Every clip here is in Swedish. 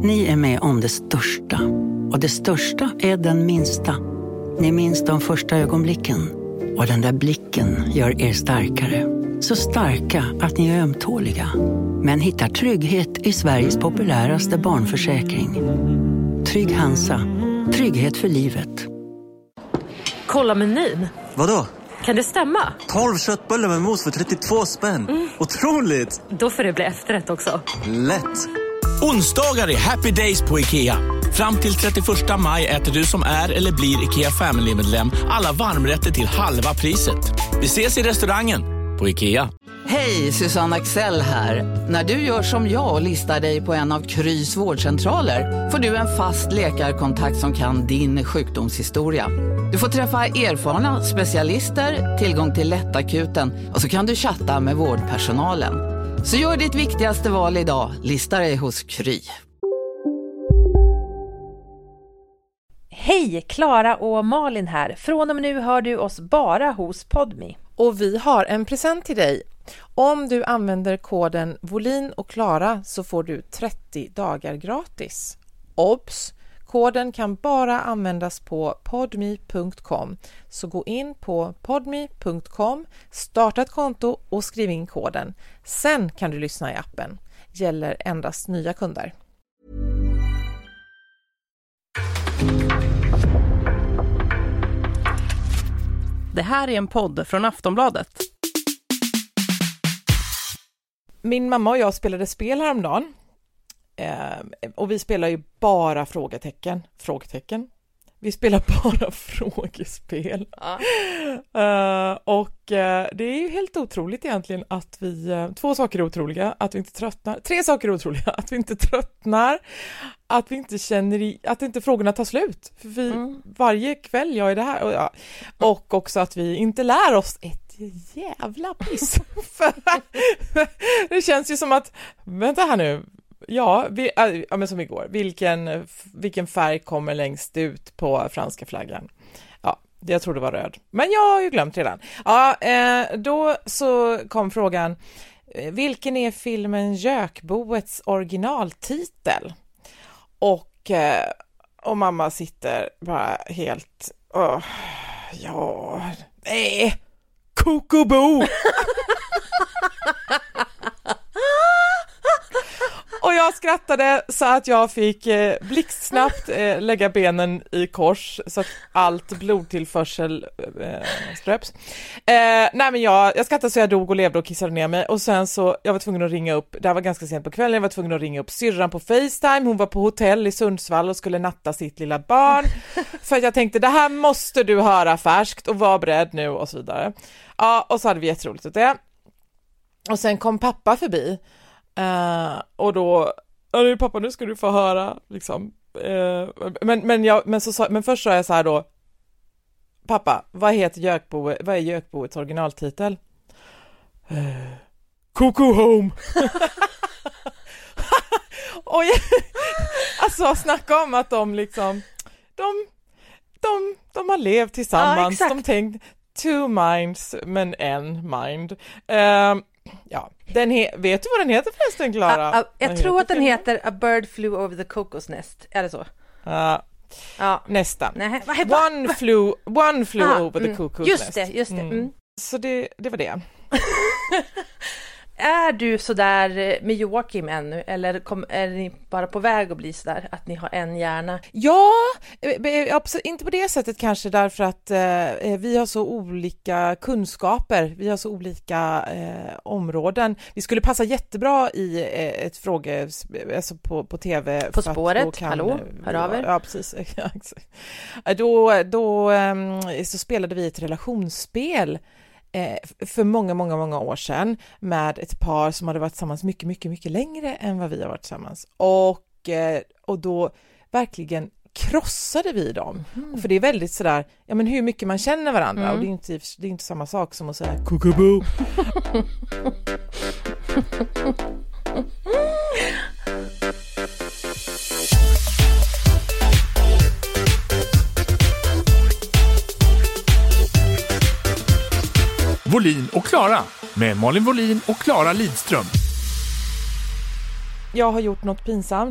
Ni är med om det största. Och det största är den minsta. Ni minns de första ögonblicken. Och den där blicken gör er starkare. Så starka att ni är ömtåliga. Men hittar trygghet i Sveriges populäraste barnförsäkring. Trygg Hansa. Trygghet för livet. Kolla menyn. Vadå? Kan det stämma? 12 köttbullar med mos för 32 spänn. Otroligt! Då får det bli efterrätt också. Lätt! Onsdagar är happy days på IKEA. Fram till 31 maj äter du som är eller blir IKEA Family-medlem alla varmrätter till halva priset. Vi ses i restaurangen på IKEA. Hej, Susanne Axel här. När du gör som jag och listar dig på en av Krys vårdcentraler får du en fast läkarkontakt som kan din sjukdomshistoria. Du får träffa erfarna specialister, tillgång till lättakuten och så kan du chatta med vårdpersonalen. Så gör ditt viktigaste val idag, lista dig hos Kry. Hej, Klara och Malin här. Från och med nu hör du oss bara hos Podme. Och vi har en present till dig. Om du använder koden Volin och Klara så får du 30 dagar gratis. Obs! Koden kan bara användas på podme.com. Så gå in på podme.com, starta ett konto och skriv in koden. Sen kan du lyssna i appen. Gäller endast nya kunder. Det här är en podd från Aftonbladet. Min mamma och jag spelade spel häromdagen. Och vi spelar ju bara frågetecken. Vi spelar bara frågespel. Och det är ju helt otroligt egentligen att vi... 2 saker är otroliga. Att vi inte tröttnar. 3 saker är otroliga. Att vi inte tröttnar. Att vi inte känner att inte frågorna tar slut. För vi, varje kväll jag är det här. Och också att vi inte lär oss ett jävla piss. Det känns ju som att... Vänta här nu. Ja, men som igår. Vilken färg kommer längst ut på franska flaggan? Ja, jag tror det var röd. Men jag har ju glömt redan. Ja, då så kom frågan. Vilken är filmen Jökboets originaltitel? Och mamma sitter bara helt... Kokobo! Och jag skrattade så att jag fick blixtsnabbt lägga benen i kors så att allt blodtillförsel ströps. Nej men jag skrattade så jag dog och levde och kissade ner mig. Och sen så, jag var tvungen att ringa upp, det här var ganska sent på kvällen, jag var tvungen att ringa upp syrran på FaceTime. Hon var på hotell i Sundsvall och skulle natta sitt lilla barn. För att jag tänkte, det här måste du höra färskt och var beredd nu och så vidare. Ja, och så hade vi jätteroligt åt det. Och sen kom pappa förbi. Och då pappa, nu ska du få höra liksom. Men först sa jag så här då: pappa, vad är Jökboets originaltitel? Coco Home. Och alltså snacka om att de liksom de har levt tillsammans. Ja, de tänkte 2 minds men en mind. Ja, vet du vad den heter förresten, Klara? Jag tror att den heter A Bird Flew Over the Cuckoo's Nest. Är det så? Ja, nästan. One flew over the cuckoo's nest. Just det. Så det var det. Är du så där med Joakim ännu? Eller är ni bara på väg att bli så där att ni har en hjärna? Ja, inte på det sättet kanske, därför att vi har så olika kunskaper. Vi har så olika områden. Vi skulle passa jättebra i ett fråge, alltså på tv. På spåret, hallå, hör av er. Ja, precis. Då så spelade vi ett relationsspel för många år sedan med ett par som hade varit tillsammans mycket längre än vad vi har varit tillsammans. Och då verkligen krossade vi dem. För det är väldigt sådär, ja men hur mycket man känner varandra. Och det är inte samma sak som att säga kukubu. Volin och Klara med Malin Volin och Klara Lidström. Jag har gjort något pinsamt.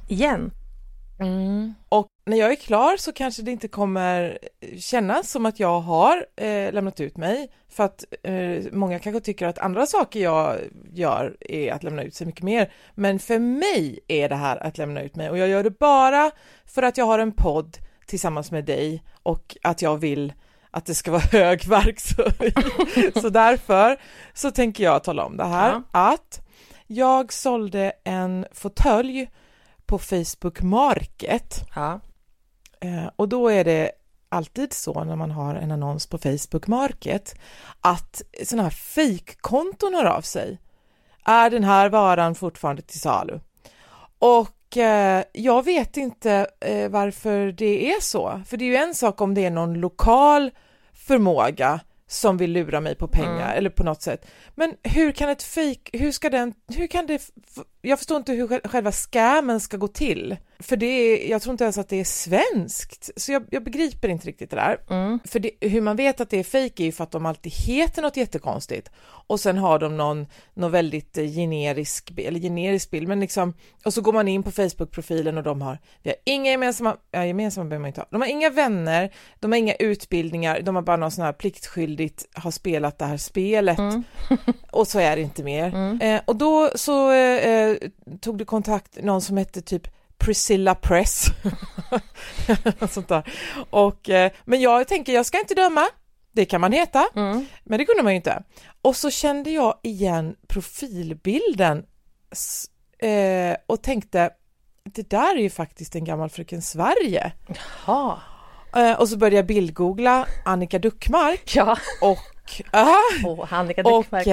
igen. Och när jag är klar så kanske det inte kommer kännas som att jag har lämnat ut mig, för att många kanske tycker att andra saker jag gör är att lämna ut sig mycket mer, men för mig är det här att lämna ut mig, och jag gör det bara för att jag har en podd tillsammans med dig och att jag vill att det ska vara hög verkshöjd. Så därför så tänker jag tala om det här, att jag sålde en fåtölj på Facebook Market. Ja. Och då är det alltid så när man har en annons på Facebook Market att såna här fake-konton hör av sig. Är den här varan fortfarande till salu? Och jag vet inte varför det är så. För det är ju en sak om det är någon lokal förmåga som vill lura mig på pengar eller på något sätt. Men hur kan ett fake, jag förstår inte hur själva scammen ska gå till. För jag tror inte ens att det är svenskt. Så jag begriper inte riktigt det där. För hur man vet att det är fake är ju för att de alltid heter något jättekonstigt. Och sen har de någon väldigt generisk bild. Men liksom, och så går man in på Facebook-profilen och vi har inga gemensamma behöver man inte ha. De har inga vänner, de har inga utbildningar, de har bara någon sån här pliktskyldigt har spelat det här spelet. Och så är det inte mer. Och då så tog det kontakt någon som hette typ Priscilla Press. Sånt där. Och, men jag tänker, jag ska inte döma. Det kan man heta. Men det kunde man ju inte. Och så kände jag igen profilbilden och tänkte, det där är ju faktiskt en gammal Fröken Sverige. Jaha. Och så började jag bildgoogla Annika Duckmark. Ja. Och Annika Duckmark.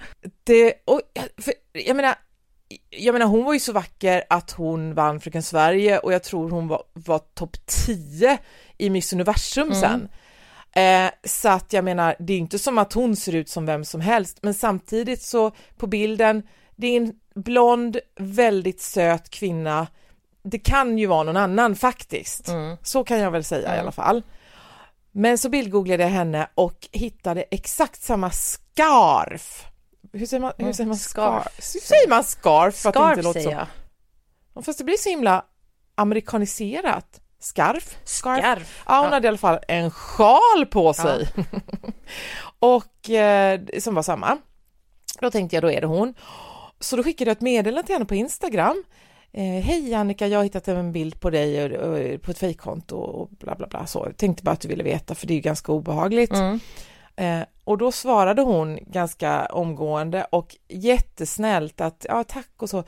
Jag menar hon var ju så vacker att hon vann Fröken Sverige, och jag tror hon var topp 10 i Miss Universum sen. Så att jag menar, det är inte som att hon ser ut som vem som helst, men samtidigt så på bilden, det är en blond, väldigt söt kvinna. Det kan ju vara någon annan faktiskt. Så kan jag väl säga i alla fall. Men så bildgooglade jag henne och hittade exakt samma scarf. Hur säger man scarf? Hur säger man scarf? För att det inte låter så. Jag. Fast det blir så himla amerikaniserat. Scarf. Ja, hon hade i alla fall en sjal på sig. Och som var samma. Då tänkte jag, då är det hon. Så då skickade jag ett meddelande till henne på Instagram. Hej Annika, jag har hittat en bild på dig på ett fejkkonto och bla bla bla. Så jag tänkte bara att du ville veta, för det är ju ganska obehagligt. Och då svarade hon ganska omgående och jättesnällt att ja, tack och så.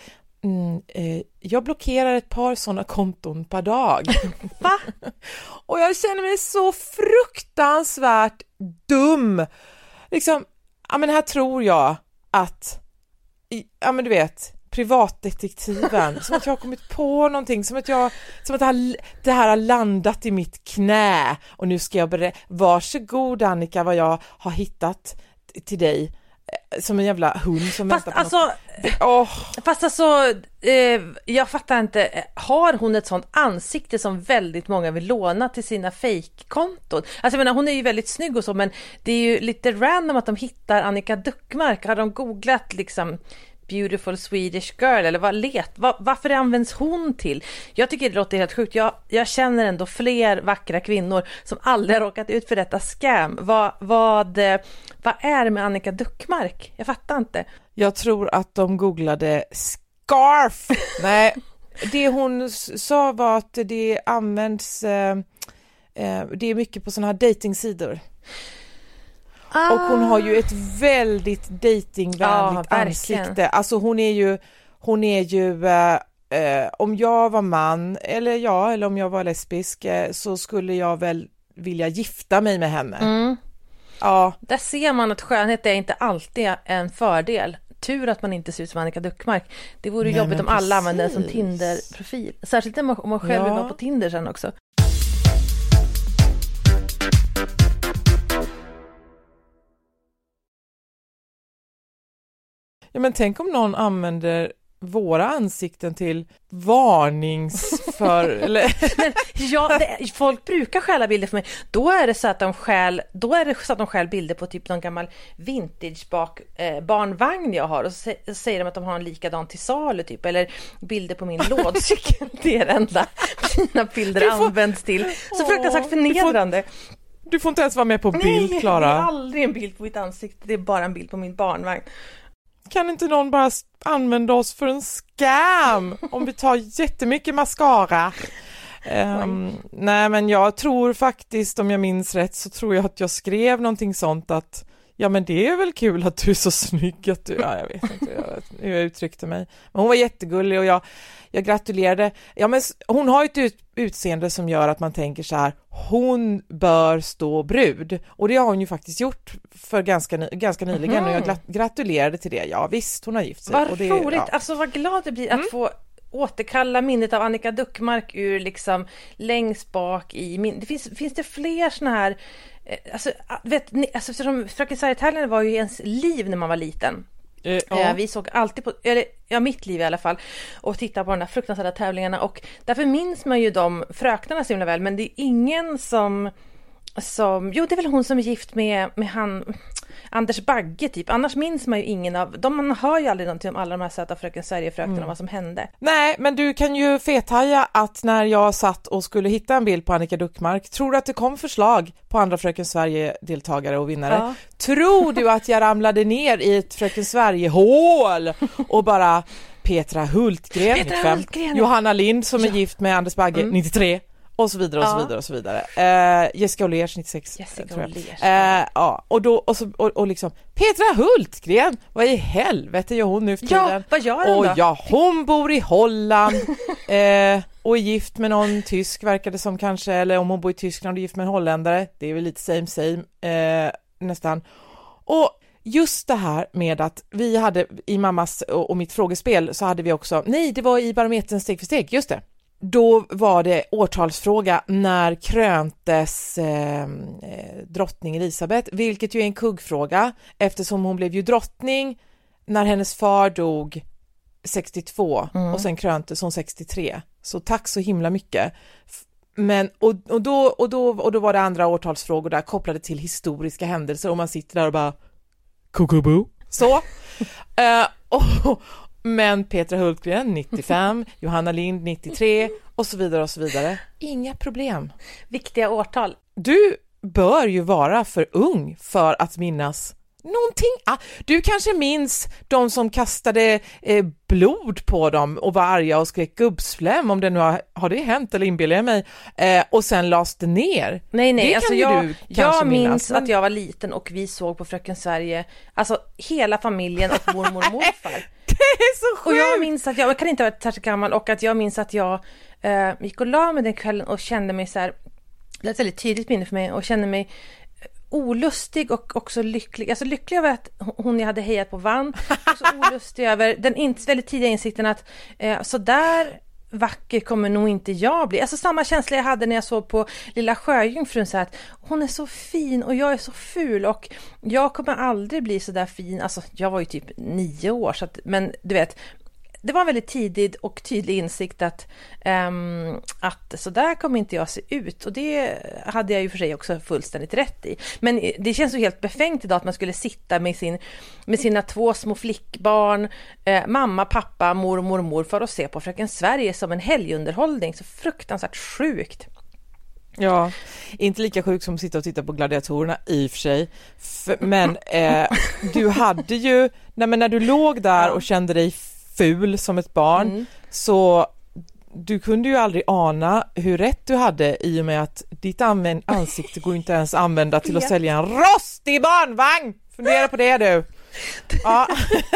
Jag blockerar ett par sådana konton per dag. Va? Och jag känner mig så fruktansvärt dum. Liksom, ja men här tror jag att, ja men du vet, privatdetektiven, som att jag har kommit på någonting, som att det här har landat i mitt knä, och nu ska jag varsågod Annika, vad jag har hittat till dig, som en jävla hund som väntar på något. Fast alltså, jag fattar inte, har hon ett sånt ansikte som väldigt många vill låna till sina fake-konton? Alltså jag menar, hon är ju väldigt snygg och så, men det är ju lite random att de hittar Annika Duckmark. Har de googlat liksom beautiful Swedish girl, eller varför används hon till? Jag tycker det låter helt sjukt. Jag känner ändå fler vackra kvinnor som aldrig har råkat ut för detta scam. Vad är det med Annika Duckmark? Jag fattar inte. Jag tror att de googlade scarf. Nej, det hon sa var att det används det är mycket på såna här datingsidor. Och hon har ju ett väldigt datingvänligt ansikte. Alltså hon är ju om jag var man eller om jag var lesbisk, så skulle jag väl vilja gifta mig med henne. Ja. Där ser man att skönhet är inte alltid en fördel. Tur att man inte ser ut som Annika Duckmark. Det vore jobbigt om alla använde den som Tinder-profil. Särskilt om man själv vill vara på Tinder sen också. Ja, men tänk om någon använder våra ansikten till varningsför eller Men, folk brukar stjäla bilder för mig. Då är det så att de stjäl bilder på typ någon gammal vintage barnvagn jag har, och så säger de att de har en likadan till salu typ, eller bilder på min lådcykel. Det är det enda mina bilder används till. Så fruktansvärt förnedrande. Du får inte ens vara med på bild, Klara. Nej, det är aldrig en bild på mitt ansikte. Det är bara en bild på min barnvagn. Kan inte någon bara använda oss för en scam om vi tar jättemycket mascara? Nej, men jag tror faktiskt, om jag minns rätt, så tror jag att jag skrev någonting sånt att ja, men det är väl kul att du är så snygg att du, ja, jag vet inte hur jag uttryckte mig. Men hon var jättegullig och jag gratulerade. Ja, men hon har ett utseende som gör att man tänker så här, hon bör stå brud. Och det har hon ju faktiskt gjort för ganska nyligen, och jag gratulerade till det. Ja, visst, hon har gift sig. Vad och det, roligt, ja. alltså vad glad det blir att få återkalla minnet av Annika Duckmark ur liksom längst bak i min. Det finns det fler såna här, alltså vet ni, alltså eftersom Fröken Sverige-tävlingen var ju ens liv när man var liten. Vi såg alltid på, mitt liv i alla fall, och tittade på de där fruktansvärda tävlingarna, och därför minns man ju de fröknarna så himla väl, men det är ingen som jo, det är väl hon som är gift med han Anders Bagge typ. Annars minns man ju ingen av dem. Man hör ju aldrig någonting om alla de här söta Fröken Sverige-fröknarna och vad som hände. Nej, men du kan ju fethaja att när jag satt och skulle hitta en bild på Annika Duckmark, tror du att det kom förslag på andra Fröken Sverige-deltagare och vinnare? Ja. Tror du att jag ramlade ner i ett Fröken Sverige-hål och bara Petra Hultgren 95, Johanna Lind som är gift med Anders Bagge 93, och så vidare och så vidare och så vidare. Jessica Åhlérs 96. Ja, och då och liksom Petra Hultgren, vad i helvete gör hon nu för tiden? Ja, vad gör hon då? Ja, hon bor i Holland och är gift med någon tysk, verkar det som kanske, eller om hon bor i Tyskland och är gift med en holländare. Det är väl lite same nästan. Och just det här med att vi hade i mammas och mitt frågespel, så hade vi också, det var i Barometern steg för steg, just det. Då var det årtalsfråga när kröntes drottning Elisabeth, vilket ju är en kuggfråga eftersom hon blev ju drottning när hennes far dog 62 och sen kröntes hon 63. Så tack så himla mycket. Men och då var det andra årtalsfrågor där kopplade till historiska händelser, och man sitter där och bara kukubu. Så men Petra Hultgren 95, Johanna Lind 93 och så vidare och så vidare. Inga problem. Viktiga årtal. Du bör ju vara för ung för att minnas någonting. Du kanske minns de som kastade blod på dem och var arga och skrek gubbsfläm, om det nu har det hänt eller inbillar jag mig, och sen lades det ner. Nej, det alltså jag minns att jag var liten och vi såg på Fröken Sverige, alltså hela familjen och mormor och morfar. Det är så sjukt! Och jag minns att jag kan inte ha varit särskilt gammal, och att jag minns att jag gick och la mig den kvällen och kände mig så här, det är ett väldigt tydligt minne för mig, och kände mig olustig och också lycklig. Alltså lycklig över att hon jag hade hejat på vann, och så olustig över den väldigt tidiga insikten att så där vacker kommer nog inte jag bli. Alltså samma känsla jag hade när jag såg på Lilla Sjöjungfrun, så att hon är så fin och jag är så ful, och jag kommer aldrig bli så där fin. Alltså jag var ju typ 9 år, så att, men du vet, det var en väldigt tidig och tydlig insikt att så där kommer inte jag se ut, och det hade jag ju för sig också fullständigt rätt i. Men det känns ju helt befängt idag att man skulle sitta med sina 2 små flickbarn, mamma, pappa, mormor och morfar, och se på Fröken Sverige som en helgunderhållning. Så fruktansvärt sjukt. Ja, inte lika sjukt som att sitta och titta på gladiatorerna i och för sig. Men du hade ju, när du låg där och kände dig ful som ett barn, så du kunde ju aldrig ana hur rätt du hade, i och med att ditt ansikte går inte ens använda till att sälja en rostig barnvagn. Fundera på det, du. Ja.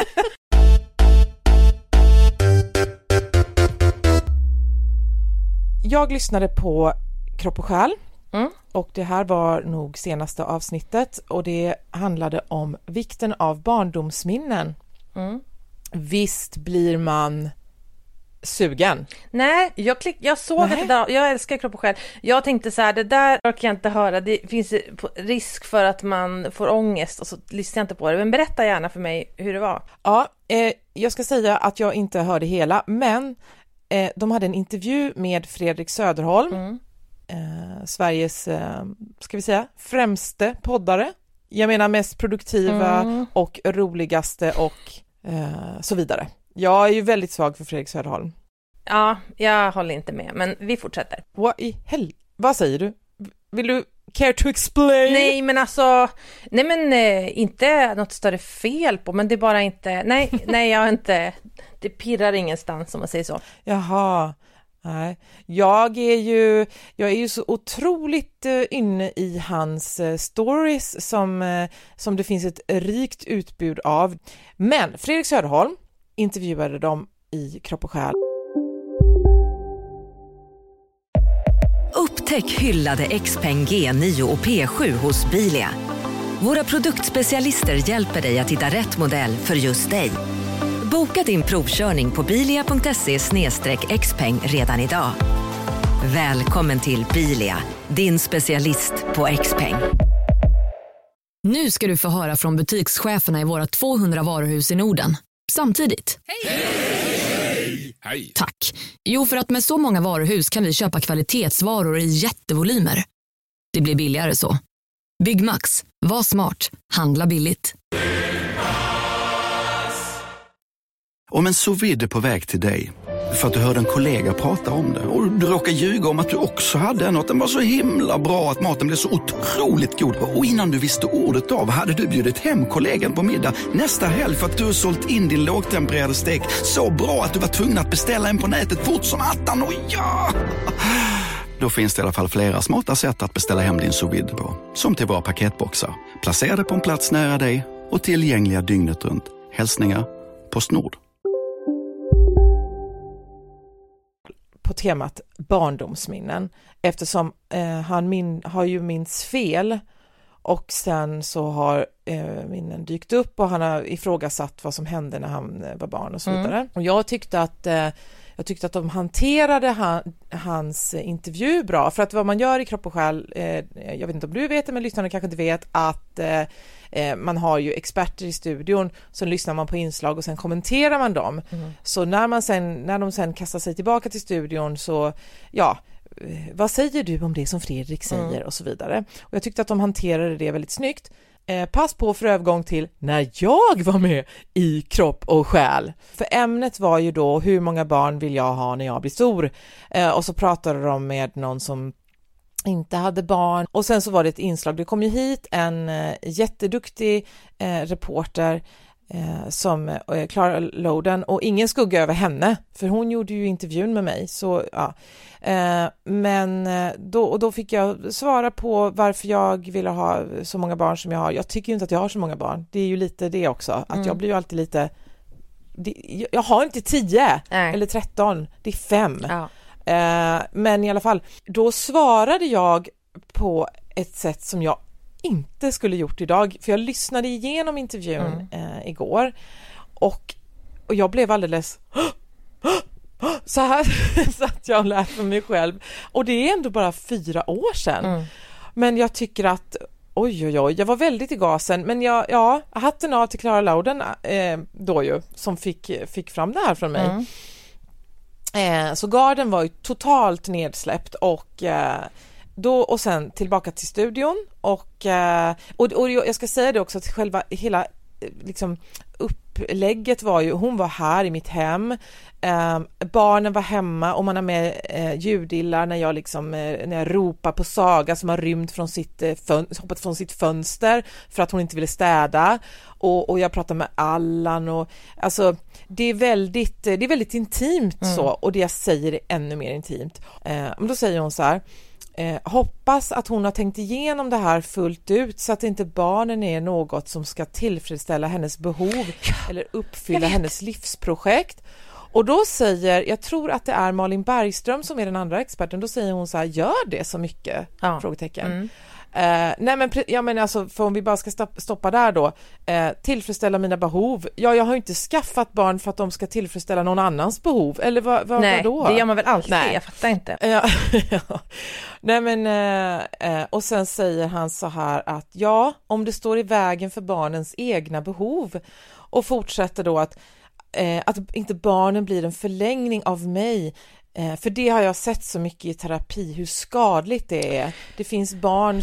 Jag lyssnade på Kropp och själ, och det här var nog senaste avsnittet, och det handlade om vikten av barndomsminnen. Visst blir man sugen? Nej, jag såg att det där, jag älskar Kropp och själ. Jag tänkte så här, det där orkar jag inte höra. Det finns risk för att man får ångest och så lyssnar jag inte på det. Men berätta gärna för mig hur det var. Ja, jag ska säga att jag inte hörde hela, men de hade en intervju med Fredrik Söderholm, Sveriges, ska vi säga, främste poddare. Jag menar mest produktiva och roligaste och så vidare. Jag är ju väldigt svag för Fredrik Söderholm. Ja, jag håller inte med, men vi fortsätter. Vad säger du? Vill du care to explain? Nej, men alltså, inte något större fel på, men det är bara inte, nej, jag har inte, det pirrar ingenstans om man säger så. Jaha, nej. Jag är ju så otroligt inne i hans stories som det finns ett rikt utbud av. Men Fredrik Söderholm intervjuade dem i Kropp och själ. Upptäck hyllade XPeng G9 och P7 hos Bilia. Våra produktspecialister hjälper dig att hitta rätt modell för just dig. Boka din provkörning på bilia.se/xpeng redan idag. Välkommen till Bilia, din specialist på XPeng. Nu ska du få höra från butikscheferna i våra 200 varuhus i Norden. Samtidigt. Hej! Hej! Tack. Jo, för att med så många varuhus kan vi köpa kvalitetsvaror i jättevolymer. Det blir billigare så. Byggmax. Var smart. Handla billigt. Om en sous vide är på väg till dig för att du hörde en kollega prata om det och du råkar ljuga om att du också hade en och att den var så himla bra att maten blev så otroligt god. Och innan du visste ordet av hade du bjudit hem kollegan på middag nästa helg för att du sålt in din lågtempererade stek så bra att du var tvungen att beställa en på nätet fort som attan. Och ja! Då finns det i alla fall flera smarta sätt att beställa hem din sous vide på. Som till våra paketboxar. Placerade på en plats nära dig och tillgängliga dygnet runt. Hälsningar PostNord. På temat barndomsminnen, eftersom han har ju minns fel och sen så har minnen dykt upp och han har ifrågasatt vad som hände när han var barn och så vidare. Och jag tyckte att de hanterade hans intervju bra, för att vad man gör i Kropp och själ, jag vet inte om du vet det, men lyssnarna kanske inte vet att man har ju experter i studion, så lyssnar man på inslag och sen kommenterar man dem. Så när de sen kastar sig tillbaka till studion så, vad säger du om det som Fredrik säger och så vidare. Och jag tyckte att de hanterade det väldigt snyggt. Pass på för övergång till när jag var med i Kropp och själ. För ämnet var ju då, hur många barn vill jag ha när jag blir stor? Och så pratade de med någon som inte hade barn. Och sen så var det ett inslag, det kom ju hit en jätteduktig reporter som Clara Loden, och ingen skugga över henne, för hon gjorde ju intervjun med mig. Så, ja. Men då fick jag svara på varför jag ville ha så många barn som jag har. Jag tycker ju inte att jag har så många barn. Det är ju lite det också, att jag blir ju alltid lite... Jag har inte 10 eller 13, det är 5. Ja. Men i alla fall, då svarade jag på ett sätt som jag inte skulle gjort idag, för jag lyssnade igenom intervjun igår och jag blev alldeles så här så att jag lät för mig själv, och det är ändå bara 4 år sedan. Men jag tycker att oj, jag var väldigt i gasen, men jag hatten av till Clara Loden då ju, som fick fram det här från mig. Så garden var ju totalt nedsläppt och sen tillbaka till studion och jag ska säga det också, att hela liksom upplägget var ju, hon var här i mitt hem, barnen var hemma och man har med ljudillar när jag ropar på Saga som har rymt från hoppat från sitt fönster för att hon inte ville städa, och jag pratar med Allan, och alltså det är väldigt intimt så, och det jag säger är ännu mer intimt. Men då säger hon så här: hoppas att hon har tänkt igenom det här fullt ut, så att inte barnen är något som ska tillfredsställa hennes behov eller uppfylla hennes livsprojekt. Och då säger, jag tror att det är Malin Bergström som är den andra experten, då säger hon så här: gör det så mycket? Frågetecken. Nej men jag menar alltså, för om vi bara ska stoppa där då, tillfredsställa mina behov. Ja, jag har ju inte skaffat barn för att de ska tillfredsställa någon annans behov, eller vad då? Nej, det gör man väl alltid. Nej. Jag fattar inte. Ja. Nej men och sen säger han så här att ja, om det står i vägen för barnens egna behov, och fortsätter då att inte barnen blir en förlängning av mig. För det har jag sett så mycket i terapi, hur skadligt det är. Det finns barn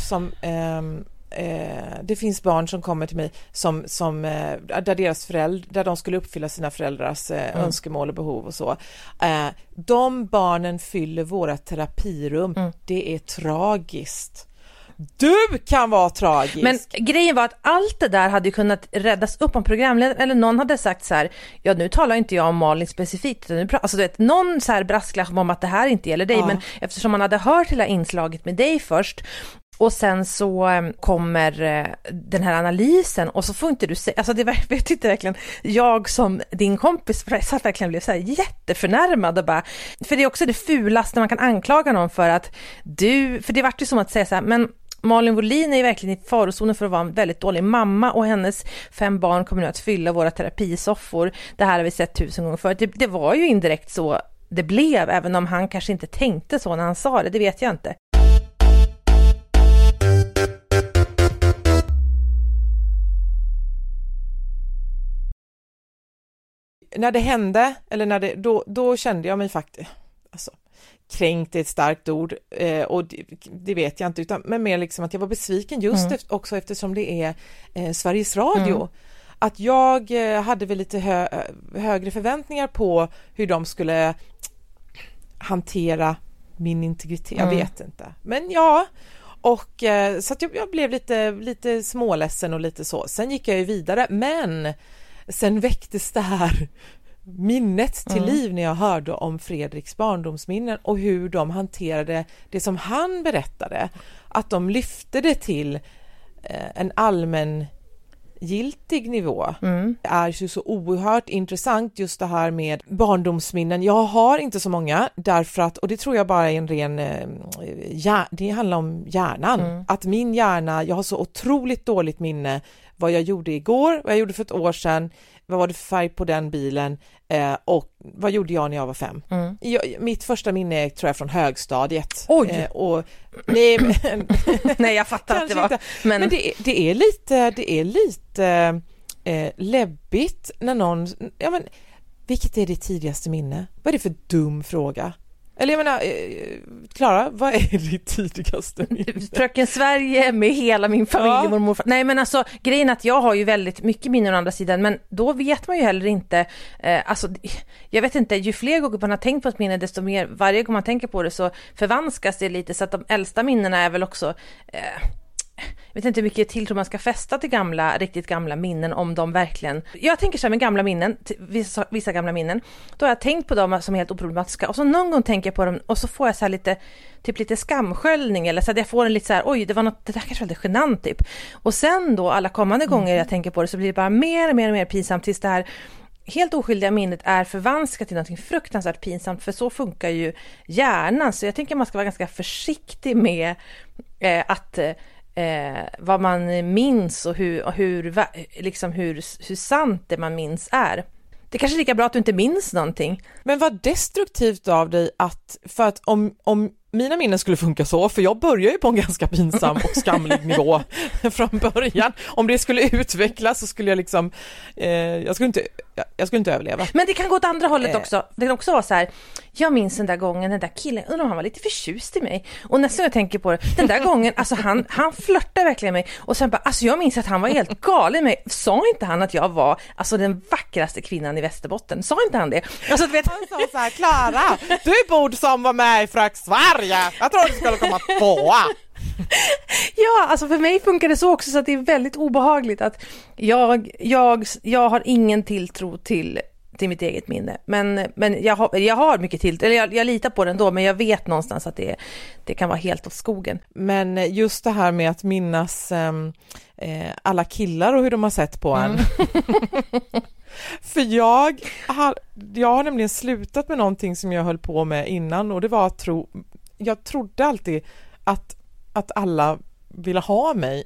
som kommer till mig som där deras föräldrar, där de skulle uppfylla sina föräldrars önskemål och behov och så. De barnen fyller våra terapirum. Det är tragiskt. Du kan vara tragisk. Men grejen var att allt det där hade ju kunnat räddas upp om programledaren eller någon hade sagt så här: ja, nu talar inte jag om Malin specifikt, alltså du vet, någon så här brasklapp om att det här inte gäller dig, men eftersom man hade hört hela inslaget med dig först och sen så kommer den här analysen och så får inte du säga, alltså det vet inte verkligen, jag som din kompis satt verkligen blev så här jätteförnärmad och bara, för det är också det fulaste man kan anklaga någon för, att för det vart ju som att säga så här, men Malin Wollin är ju verkligen i farozonen för att vara en väldigt dålig mamma, och hennes 5 barn kommer nu att fylla våra terapisoffor. Det här har vi sett 1000 gånger förut. Det var ju indirekt så det blev, även om han kanske inte tänkte så när han sa det vet jag inte. När det hände, eller då kände jag mig faktiskt, alltså, kränkt är ett starkt ord, och det vet jag inte, men mer liksom att jag var besviken just också eftersom det är Sveriges Radio. Att jag hade väl lite högre förväntningar på hur de skulle hantera min integritet, jag vet inte. Men ja, och så att jag blev lite småledsen och lite så. Sen gick jag ju vidare, men sen väcktes det här minnet till liv när jag hörde om Fredriks barndomsminnen och hur de hanterade det som han berättade. Att de lyfte det till en allmängiltig nivå. Det är ju så oerhört intressant just det här med barndomsminnen. Jag har inte så många därför att, och det tror jag bara är en ren det handlar om hjärnan. Att min hjärna, jag har så otroligt dåligt minne vad jag gjorde igår, vad jag gjorde för ett år sedan, vad var det för färg på den bilen, och vad gjorde jag när jag var 5. Mitt första minne tror jag från högstadiet. Oj! Nej, jag fattar att det var inte. Men det är lite läbbigt när någon, ja men vilket är det tidigaste minne? Vad är det för dum fråga? Eller jag menar, Klara, vad är ditt tidigaste minne? Fröken Sverige med hela min familj, mormor. Nej, men alltså, grejen är att jag har ju väldigt mycket minnen å andra sidan, men då vet man ju heller inte, alltså, jag vet inte, ju fler gånger man har tänkt på ett minne, desto mer, varje gång man tänker på det så förvanskas det lite, så att de äldsta minnena är väl också, jag vet inte hur mycket tilltro man ska fästa till riktigt gamla minnen, om de verkligen... Jag tänker så här med gamla minnen, vissa gamla minnen, då har jag tänkt på dem som helt oproblematiska, och så någon gång tänker jag på dem och så får jag så här lite skamsköljning, eller så att jag får en lite så här, oj, det där kanske var lite genant typ. Och sen då alla kommande gånger jag tänker på det så blir det bara mer och mer pinsamt, tills det här helt oskyldiga minnet är förvanskat till något fruktansvärt pinsamt, för så funkar ju hjärnan. Så jag tänker man ska vara ganska försiktig med att vad man minns och hur sant det man minns är. Det är kanske lika bra att du inte minns någonting. Men vad destruktivt av dig för att om mina minnen skulle funka så, för jag börjar ju på en ganska pinsam och skamlig nivå från början. Om det skulle utvecklas så skulle jag liksom jag skulle inte överleva. Men det kan gå åt andra hållet också. Det kan också vara så här: jag minns den där gången, den där killen, undrar om han var lite förtjust i mig. Och nästan jag tänker på det, den där gången, alltså han flörtade verkligen med mig. Och sen bara, alltså jag minns att han var helt galen med mig. Sa inte han att jag var alltså den vackraste kvinnan i Västerbotten? Sa inte han det? Alltså, vet... Han sa så här: Klara, du borde som var med i Fröken Sverige. Jag tror du skulle komma på. Ja, alltså för mig funkar det så också, så att det är väldigt obehagligt att jag har ingen tilltro till mitt eget minne. Men jag har mycket tilltro, eller jag litar på den då, men jag vet någonstans att det kan vara helt åt skogen. Men just det här med att minnas alla killar och hur de har sett på en. För jag har nämligen slutat med någonting som jag höll på med innan, och det var att jag trodde alltid att alla ville ha mig.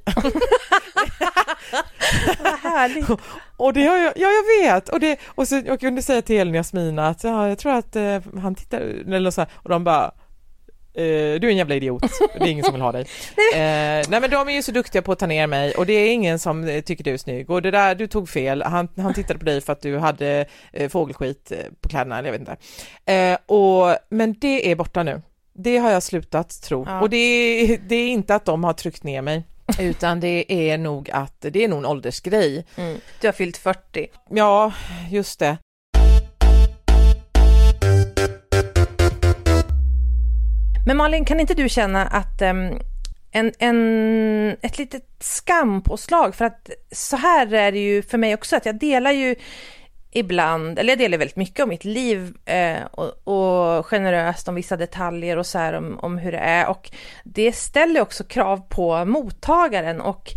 Vad härligt. Och det har jag vet. Och så jag kunde säga till Elin och Jasmina att jag tror att han tittar eller så här, och de bara du är en jävla idiot. Det är ingen som vill ha dig. Nej men de är ju så duktiga på att ta ner mig och det är ingen som tycker du är snygg. Och det där, du tog fel. Han tittade på dig för att du hade fågelskit på kläderna eller jag vet inte. Men det är borta nu. Det har jag slutat tro. Ja. Och det är inte att de har tryckt ner mig. Utan det är nog en åldersgrej. Du har fyllt 40. Ja, just det. Men Malin, kan inte du känna att ett litet skampåslag, för att så här är det ju för mig också, att jag delar ju ibland, eller jag delar väldigt mycket om mitt liv och generöst om vissa detaljer och så här om hur det är, och det ställer också krav på mottagaren och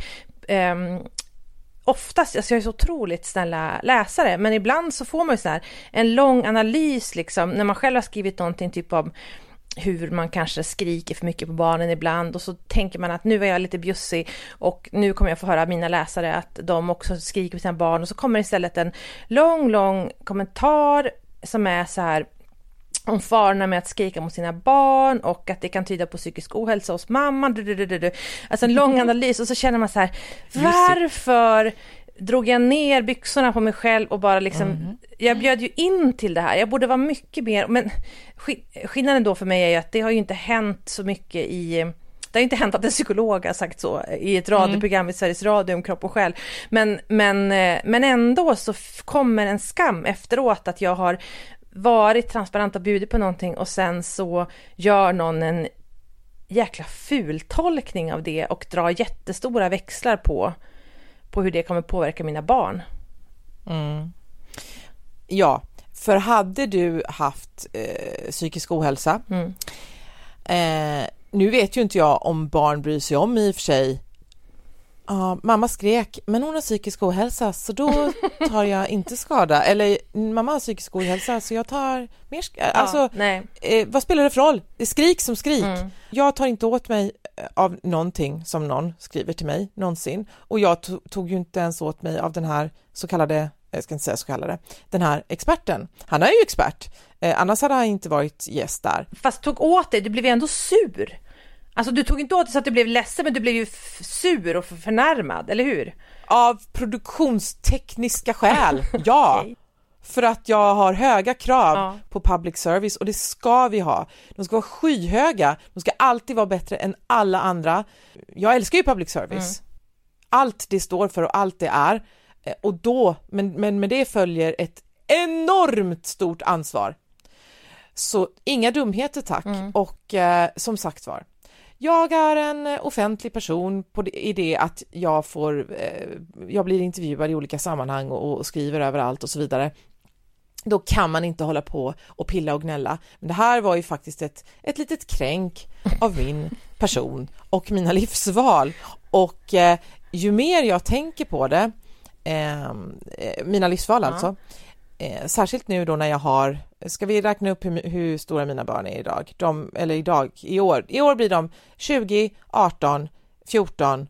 oftast, alltså jag är så otroligt snälla läsare, men ibland så får man ju så här en lång analys liksom, när man själv har skrivit någonting typ om hur man kanske skriker för mycket på barnen ibland, och så tänker man att nu är jag lite bjussig och nu kommer jag få höra mina läsare att de också skriker på sina barn, och så kommer istället en lång kommentar som är så här om farorna med att skrika mot sina barn och att det kan tyda på psykisk ohälsa hos mamman. Alltså en lång analys, och så känner man så här, varför drog jag ner byxorna på mig själv och bara liksom, jag bjöd ju in till det här. Jag borde vara mycket mer, men skillnaden då för mig är ju att det har ju inte hänt så mycket det har inte hänt att en psykolog har sagt så i ett radioprogram i Sveriges Radio om kropp och själ. Men ändå så kommer en skam efteråt att jag har varit transparent och bjudit på någonting och sen så gör någon en jäkla fultolkning av det och drar jättestora växlar på hur det kommer påverka mina barn. Ja, för hade du haft psykisk ohälsa, nu vet ju inte jag om barn bryr sig om i och för sig. Mamma skrek, men hon har psykisk ohälsa så då tar jag inte skada. Eller mamma har psykisk ohälsa så jag tar mer alltså, vad spelar det för roll? Det är skrik som skrik. Jag tar inte åt mig av någonting som någon skriver till mig någonsin. Och jag tog ju inte ens åt mig av den här så kallade, jag ska inte säga så kallade, den här experten. Han är ju expert. Annars hade han inte varit gäst där. Fast tog åt dig, du blev ju ändå sur. Alltså du tog inte åt dig så att du blev ledsen, men du blev ju sur och förnärmad, eller hur? Av produktionstekniska skäl, ja. Okay. För att jag har höga krav på public service, och det ska vi ha. De ska vara skyhöga, de ska alltid vara bättre än alla andra. Jag älskar ju public service. Allt det står för och allt det är. Och då, men med det följer ett enormt stort ansvar. Så inga dumheter tack. Och som sagt var, jag är en offentlig person i det att jag blir intervjuad i olika sammanhang och skriver överallt och så vidare. Då kan man inte hålla på och pilla och gnälla. Men det här var ju faktiskt ett litet kränk av min person och mina livsval. Och ju mer jag tänker på det, mina livsval alltså, särskilt nu då när jag har, ska vi räkna upp hur stora mina barn är idag? I år blir de 20, 18, 14,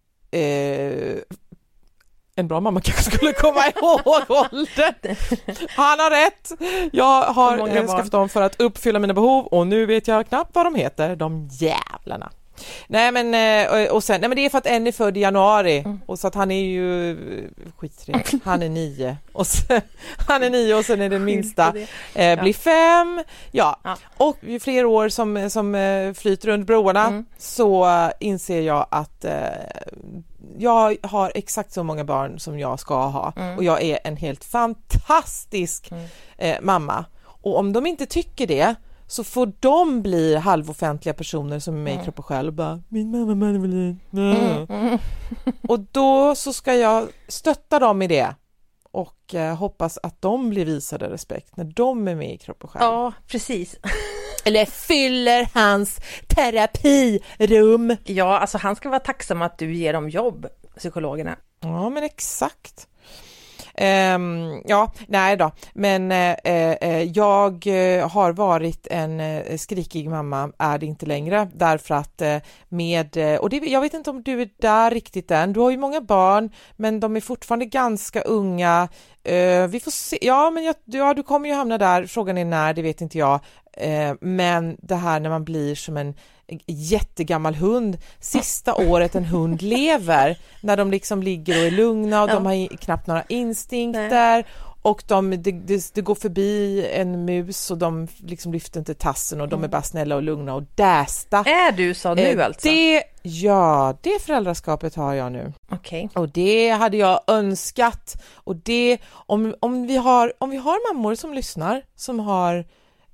en bra mamma kanske skulle komma ihåg åldern. Han har rätt. Jag har skaffat dem för att uppfylla mina behov och nu vet jag knappt vad de heter, de jävlarna. Nej men det är för att en är född i januari och så att han är ju skittrevlig. Han är 9 och sen och sen är den minsta blir 5. Ja. Och ju fler år som flyter runt broarna så inser jag att jag har exakt så många barn som jag ska ha och jag är en helt fantastisk mamma. Och om de inte tycker det så får de bli halvoffentliga personer som är med i kropp och själ och bara, min mamma vill och då så ska jag stötta dem i det och hoppas att de blir visade respekt när de är med i kropp och själ. Ja, precis. Eller fyller hans terapirum. Ja, alltså han ska vara tacksam att du ger dem jobb, psykologerna. Ja, men exakt. Nej då. Men jag har varit en skrikig mamma, är det inte längre. Därför att jag vet inte om du är där riktigt än. Du har ju många barn, men de är fortfarande ganska unga. Vi får se. Ja, men du kommer ju hamna där. Frågan är när, det vet inte jag. Men det här när man blir som en jättegammal hund, sista året en hund lever, när de liksom ligger och är lugna och de har knappt några instinkter. Och det går förbi en mus och de liksom lyfter inte tassen och de är bara snälla och lugna och dästa. Är du så nu alltså? Det föräldraskapet har jag nu. Okej. Och det hade jag önskat. Och det, om vi har mammor som lyssnar, som har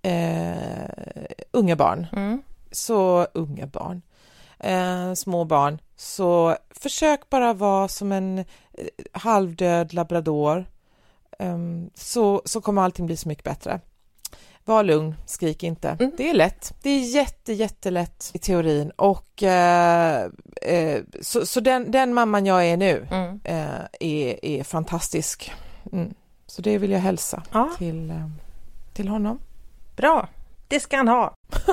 unga barn, så unga barn, små barn, så försök bara vara som en halvdöd labrador. Så kommer allting bli så mycket bättre. Var lugn, skrik inte. Det är lätt. Det är jättelätt i teorin. Och så den mamman jag är nu är fantastisk. Så det vill jag hälsa till honom. Bra, det ska han ha.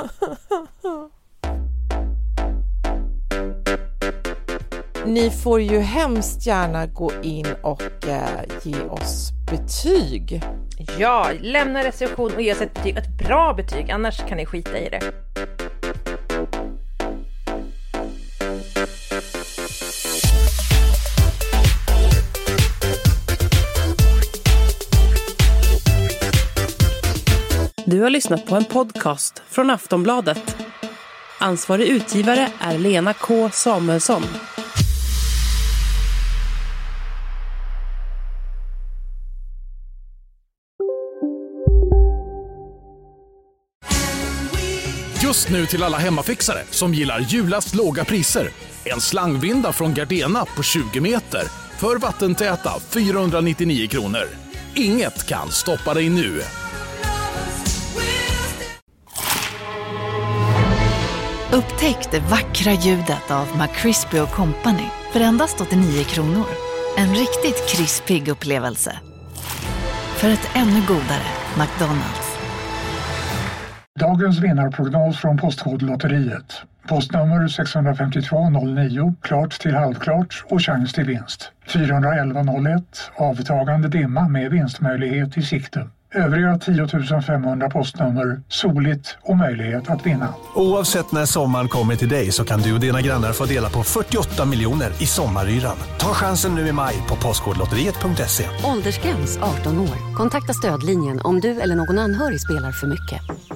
Ni får ju hemskt gärna gå in och ge oss betyg. Ja, lämna recension och ge oss ett bra betyg, annars kan ni skita i det. Du har lyssnat på en podcast från Aftonbladet. Ansvarig utgivare är Lena K. Samuelsson. Just nu till alla hemmafixare som gillar julast låga priser. En slangvinda från Gardena på 20 meter för vattentäta 499 kronor. Inget kan stoppa dig nu. Upptäck det vackra ljudet av McCrispy & Company för endast 89 kronor. En riktigt krispig upplevelse. För ett ännu godare McDonald's. Dagens vinnarprognos från Postkodlotteriet. Postnummer 65209, klart till halvklart och chans till vinst. 41101, avtagande dimma med vinstmöjlighet i sikte. Övriga 10 500 postnummer, soligt och möjlighet att vinna. Oavsett när sommaren kommer till dig så kan du och dina grannar få dela på 48 miljoner i sommaryran. Ta chansen nu i maj på postkodlotteriet.se. Åldersgräns 18 år. Kontakta stödlinjen om du eller någon anhörig spelar för mycket.